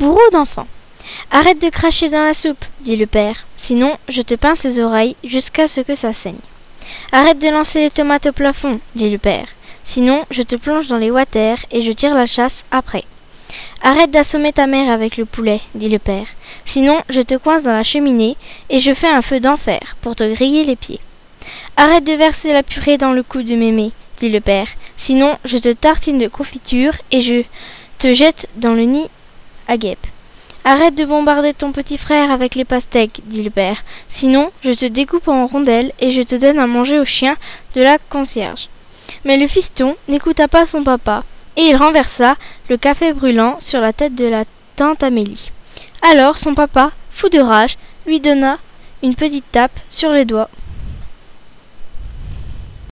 bourreau d'enfant. Arrête de cracher dans la soupe, dit le père, sinon je te pince les oreilles jusqu'à ce que ça saigne. Arrête de lancer les tomates au plafond, dit le père, sinon je te plonge dans les water et je tire la chasse après. Arrête d'assommer ta mère avec le poulet, dit le père, sinon je te coince dans la cheminée et je fais un feu d'enfer pour te griller les pieds. Arrête de verser la purée dans le cou de mémé, dit le père, sinon je te tartine de confiture et je te jette dans le nid à guêpes. Arrête de bombarder ton petit frère avec les pastèques, dit le père, sinon je te découpe en rondelles et je te donne à manger au chien de la concierge. Mais le fiston n'écouta pas son papa, et il renversa le café brûlant sur la tête de la tante Amélie. Alors son papa, fou de rage, lui donna une petite tape sur les doigts.